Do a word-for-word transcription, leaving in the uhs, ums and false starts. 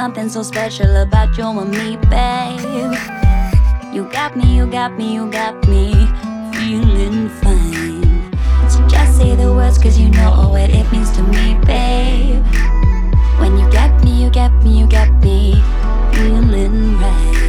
something so special about you and me, babe. You got me, you got me, you got me feeling fine. So just say the words, cause you know what it means to me, babe. When you got me, you got me, you got me feeling right.